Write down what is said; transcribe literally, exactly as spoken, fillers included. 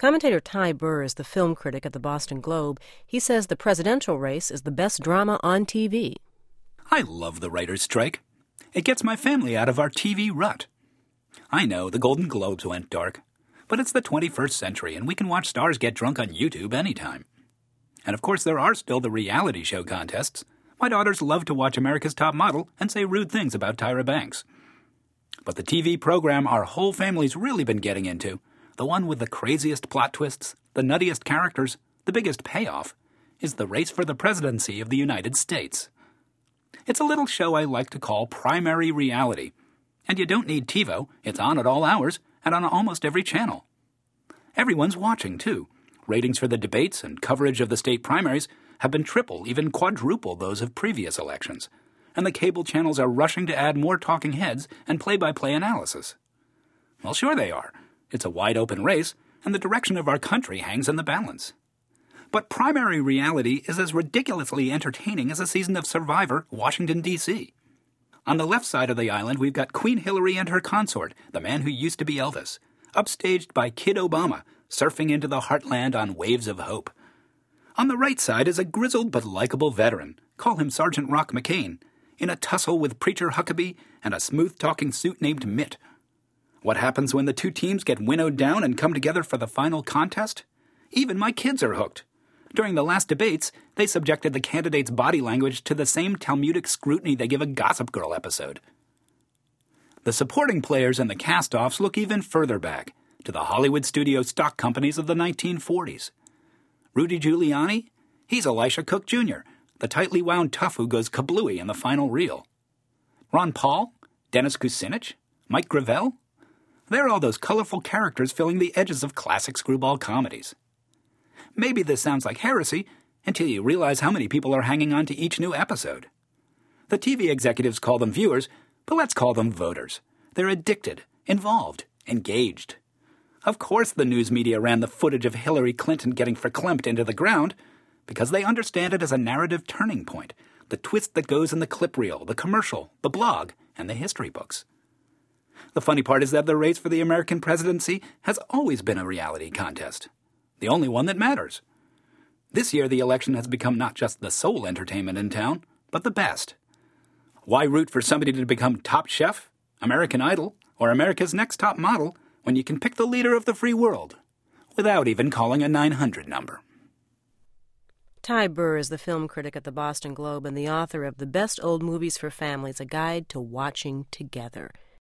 Commentator Ty Burr is the film critic at the Boston Globe. He says the presidential race is the best drama on T V. I love the writer's strike. It gets my family out of our T V rut. I know the Golden Globes went dark, but it's the twenty-first century and we can watch stars get drunk on YouTube anytime. And of course there are still the reality show contests. My daughters love to watch America's Top Model and say rude things about Tyra Banks. But the T V program our whole family's really been getting into, the one with the craziest plot twists, the nuttiest characters, the biggest payoff, is the race for the presidency of the United States. It's a little show I like to call primary reality. And you don't need TiVo, it's on at all hours and on almost every channel. Everyone's watching, too. Ratings for the debates and coverage of the state primaries have been triple, even quadruple those of previous elections. And the cable channels are rushing to add more talking heads and play-by-play analysis. Well, sure they are. It's a wide-open race, and the direction of our country hangs in the balance. But primary reality is as ridiculously entertaining as a season of Survivor, Washington, D C On the left side of the island, we've got Queen Hillary and her consort, the man who used to be Elvis, upstaged by Kid Obama, surfing into the heartland on waves of hope. On the right side is a grizzled but likable veteran, call him Sergeant Rock McCain, in a tussle with Preacher Huckabee and a smooth-talking suit named Mitt. What happens when the two teams get winnowed down and come together for the final contest? Even my kids are hooked. During the last debates, they subjected the candidates' body language to the same Talmudic scrutiny they give a Gossip Girl episode. The supporting players and the cast-offs look even further back, to the Hollywood studio stock companies of the nineteen forties. Rudy Giuliani? He's Elisha Cook Junior, the tightly wound tough who goes kablooey in the final reel. Ron Paul? Dennis Kucinich? Mike Gravel? They're all those colorful characters filling the edges of classic screwball comedies. Maybe this sounds like heresy until you realize how many people are hanging on to each new episode. The T V executives call them viewers, but let's call them voters. They're addicted, involved, engaged. Of course the news media ran the footage of Hillary Clinton getting verklempt into the ground because they understand it as a narrative turning point, the twist that goes in the clip reel, the commercial, the blog, and the history books. The funny part is that the race for the American presidency has always been a reality contest. The only one that matters. This year, the election has become not just the sole entertainment in town, but the best. Why root for somebody to become Top Chef, American Idol, or America's Next Top Model when you can pick the leader of the free world without even calling a nine hundred number? Ty Burr is the film critic at the Boston Globe and the author of The Best Old Movies for Families, A Guide to Watching Together.